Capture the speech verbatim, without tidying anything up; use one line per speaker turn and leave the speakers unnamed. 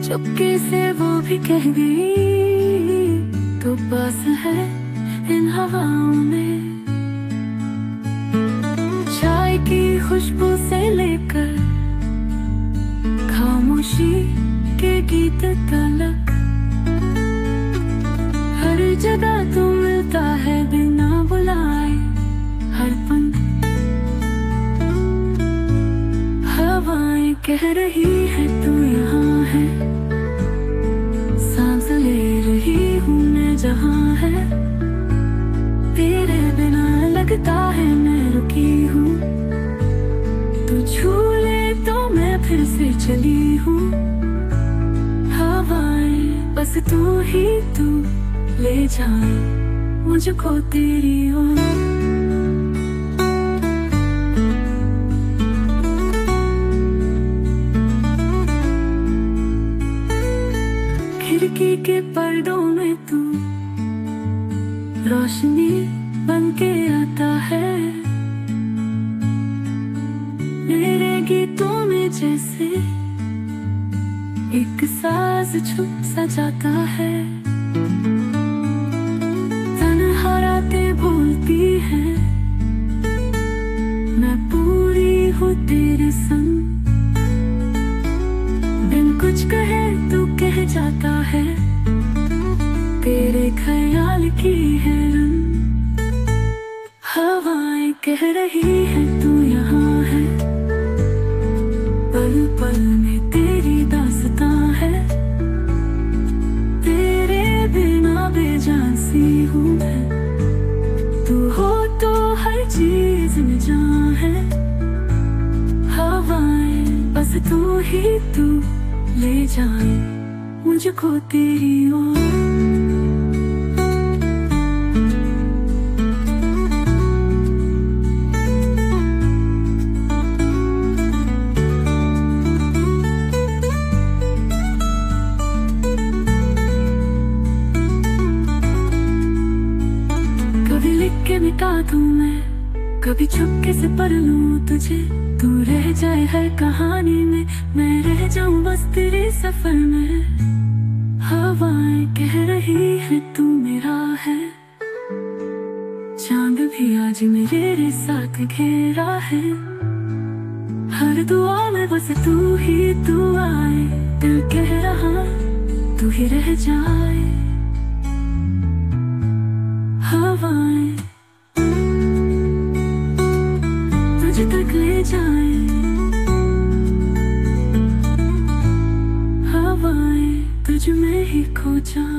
चुपके से वो भी कह गई तो बस है इन हवाओं में। चाय की खुशबू से लेकर खामोशी के गीत तलक, हर जगह तू मिलता है बिना बुलाए। हर पल हवाएं कह रही है तू यहाँ है, सांस ले रही हूँ मैं जहाँ है। तेरे बिना लगता है मैं रुकी हूँ, तू छू ले तो मैं फिर से चली हूँ। हवाएं बस तू ही तू ले जाए मुझको तेरी ओर। खिड़की के पर्दों में तू रोशनी बन के आता है, मेरे गीतों में जैसे एक साज छुप सा जाता है। तन्हा रातें भूलती है, मैं पूरी हूँ तेरे संग। बिन कुछ कहे तू कह जाता है, तेरे ख्याल की है रंग। हवाएं कह रही है तू यहाँ है, पल पल में तेरी दास्तां है। तेरे बिना बेजान सी हूँ मैं, तू हो तो हर चीज में जान है। हवाएं बस तू ही तू ले जाए मुझको तेरी ओर। कभी लिख के मिटा दूं मैं, कभी चुपके से पढ़ लूं तुझे। तू रह जाए हर कहानी में, मैं रह जाऊं बस तेरे सफर में। हवाएं कह रही है तू मेरा है, चांद भी आज मेरे साथ घेरा है। हर दुआ में बस तू ही तू आए, दिल कह रहा तू ही रह जाए। हवाएं तुझ तक ले जाए, हवाएं तुझ में ही खो जाए।